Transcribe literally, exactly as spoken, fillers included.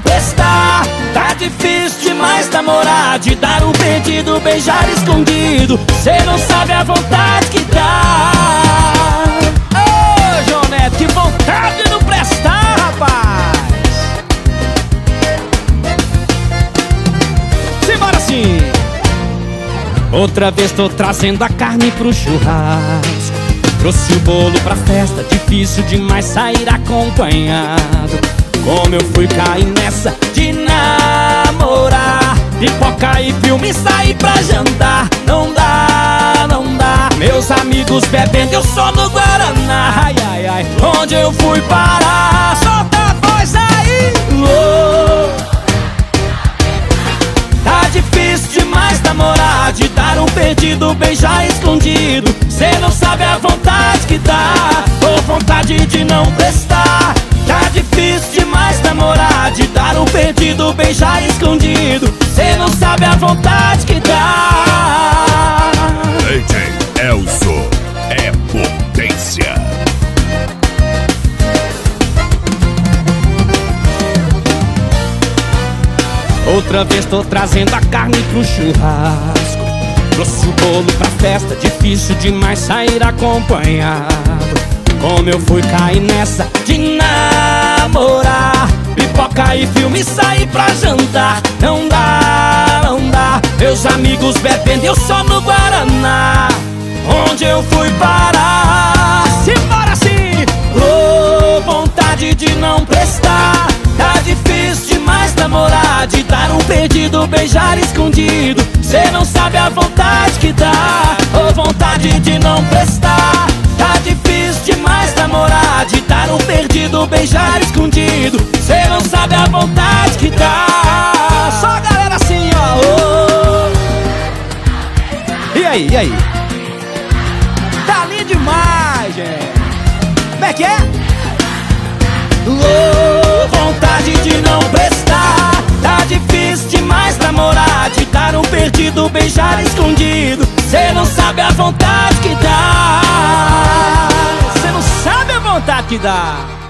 prestar. Tá difícil demais namorar, de dar um perdido, beijar escondido. Cê não sabe a vontade que dá. Ô, João Neto, que vontade de não prestar, rapaz. Simbora sim. Outra vez tô trazendo a carne pro churrasco. Trouxe o bolo pra festa, difícil demais sair acompanhado. Como eu fui cair nessa de namorar, pipoca e filme, sair pra jantar. Não dá, não dá. Meus amigos bebendo, eu só no Guaraná. Ai, ai, ai, onde eu fui parar? Solta a voz aí. Oh. Tá difícil demais namorar, de dar um perdido, beijar escondido. Cê não sabe a vontade que dá, ou vontade de não prestar. Tá difícil demais namorar, de dar um perdido, beijar escondido. Cê não sabe a vontade que dá. D J Elzo é potência. Outra vez tô trazendo a carne pro churrasco. Trouxe o bolo pra festa, difícil demais sair acompanhado. Como eu fui cair nessa de namorar, pipoca e filme, sair pra jantar. Não dá, não dá. Meus amigos bebendo, eu só no Guaraná. Onde eu fui parar? Simbora sim. Oh, vontade de não prestar. Tá difícil demais namorar, de dar um perdido, beijar escondido. Cê não sabe a vontade que dá, ou vontade de não prestar. Tá difícil demais namorar, de dar um perdido, beijar escondido. Cê não sabe a vontade que dá. Só a galera assim, ó. Oh. E aí, e aí? Tá lindo demais, gente. Como é que é? Oh, vontade de não prestar. Tá difícil demais namorar, de dar um perdido, beijar escondido. Cê não sabe a vontade que dá. Você não sabe a vontade que dá.